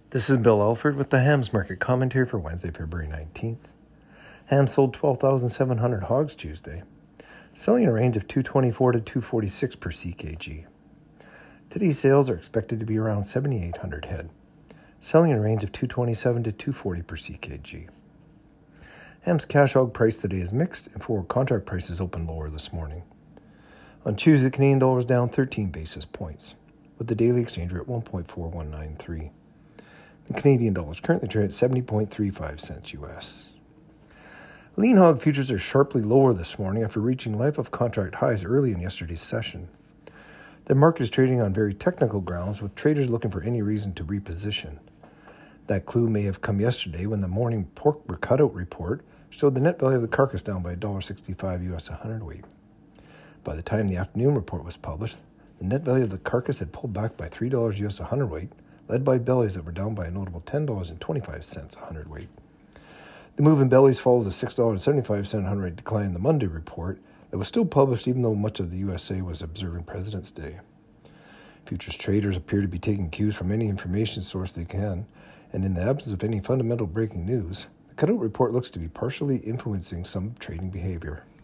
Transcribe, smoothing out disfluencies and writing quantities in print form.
This is Bill Alford with the Hams Market Commentary for Wednesday, February 19th. Hams sold 12,700 hogs Tuesday, selling in a range of 224 to 246 per CKG. Today's sales are expected to be around 7,800 head, selling in a range of 227 to 240 per CKG. Hams cash hog price today is mixed, and forward contract prices opened lower this morning. On Tuesday, the Canadian dollar was down 13 basis points, with the daily exchange rate at 1.4193. The Canadian dollar is currently trading at 70.35 cents US. Lean hog futures are sharply lower this morning after reaching life of contract highs early in yesterday's session. The market is trading on very technical grounds, with traders looking for any reason to reposition. That clue may have come yesterday when the morning pork cutout report showed the net value of the carcass down by $1.65 US a hundredweight. By the time the afternoon report was published, the net value of the carcass had pulled back by $3 US a hundredweight, led by bellies that were down by a notable $10.25 a hundredweight. The move in bellies follows a $6.75 a hundredweight decline in the Monday report that was still published even though much of the USA was observing President's Day. Futures traders appear to be taking cues from any information source they can, and in the absence of any fundamental breaking news, the cutout report looks to be partially influencing some trading behavior.